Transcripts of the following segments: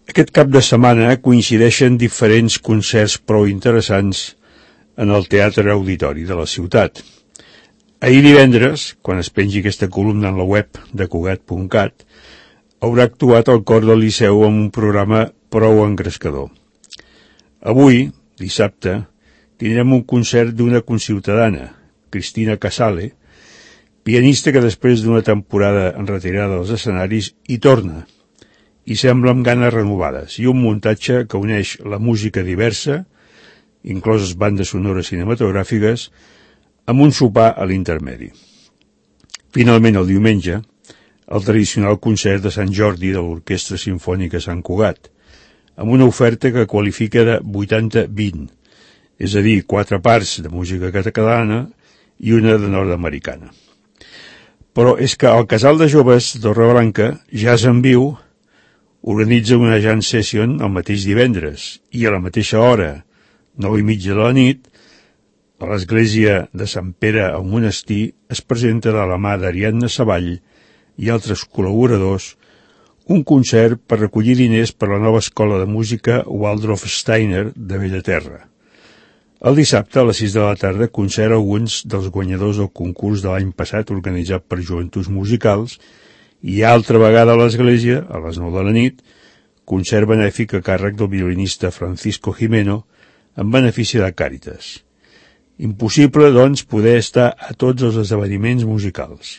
Aquest cap de setmana coincideixen diferents concerts prou interessants en el Teatre Auditori de la ciutat. Ahir divendres, quan es pengi aquesta columna en la web de Cugat.cat, haurà actuat el Cor del Liceu amb un programa prou engrescador. Avui, dissabte, tindrem un concert d'una conciutadana, Cristina Casale, pianista que després d'una temporada en retirada dels escenaris hi torna, i sembla amb ganes renovades, i un muntatge que uneix la música diversa, incloses bandes sonores cinematogràfiques, amb un sopar a l'intermedi. Finalment, el diumenge, el tradicional concert de Sant Jordi de l'Orquestra Simfònica Sant Cugat, amb una oferta que qualifica de 80-20, és a dir, 4 parts de música catalana i una de nord-americana. Però és que el Casal de Joves Torreblanca, Jazz en Viu, organitza una jam session el mateix divendres i a la mateixa hora, 9:30 de la nit, a l'església de Sant Pere al Monestir es presenta de la mà d'Ariadna Savall i altres col·laboradors un concert per recollir diners per la nova escola de música Waldorf Steiner de Bellaterra. El dissabte, a les 6 de la tarda, concert alguns dels guanyadors del concurs de l'any passat organitzat per Joventuts Musicals i altra vegada a l'església, a les 9 de la nit, concert benèfic a càrrec del violinista Francisco Jimeno en benefici de Càritas. Impossible, doncs, poder estar a tots els esdeveniments musicals.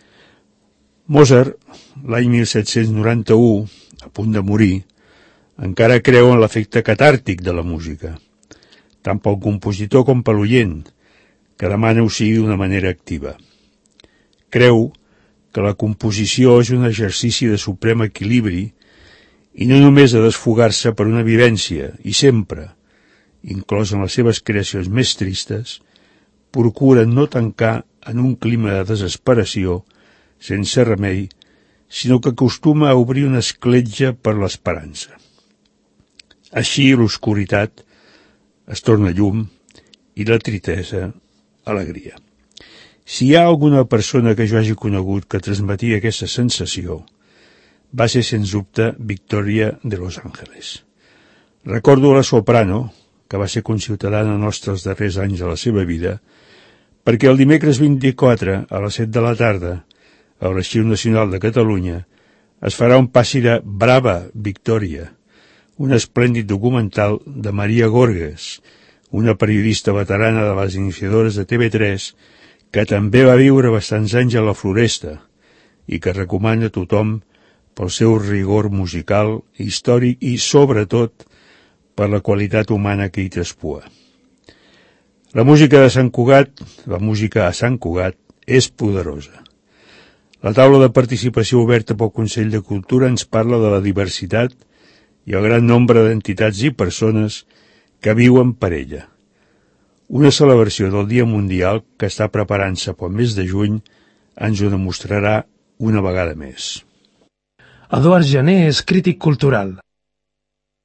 Mozart, l'any 1791, a punt de morir, encara creu en l'efecte catàrtic de la música, tant pel compositor com per l'oient, que demana ho sigui d'una manera activa. Creu que la composició és un exercici de suprem equilibri i no només de desfogar-se per una vivència, i sempre, inclòs en les seves creacions més tristes, procura no tancar en un clima de desesperació, sense remei, sinó que acostuma a obrir una escletxa per l'esperança. Així l'oscuritat es torna llum i la tristesa alegria. Si hi ha alguna persona que jo hagi conegut que transmetia aquesta sensació, va ser sens dubte Victoria de Los Ángeles. Recordo la soprano, que va ser conciutadana nostra els darrers anys de la seva vida, perquè el dimecres 24, a les 7 de la tarda, a l'Arxiu Nacional de Catalunya, es farà un passi de Brava, Victòria, un esplèndid documental de Maria Gorges, una periodista veterana de les iniciadores de TV3, que també va viure bastants anys a la Floresta i que recomana a tothom pel seu rigor musical, històric i, sobretot, per la qualitat humana que hi traspua. La música de Sant Cugat, la música a Sant Cugat, és poderosa. La taula de participació oberta pel Consell de Cultura ens parla de la diversitat i el gran nombre d'entitats i persones que viuen per ella. Una celebració del Dia Mundial que està preparant-se pel mes de juny ens ho demostrarà una vegada més. Eduard Jané és crític cultural.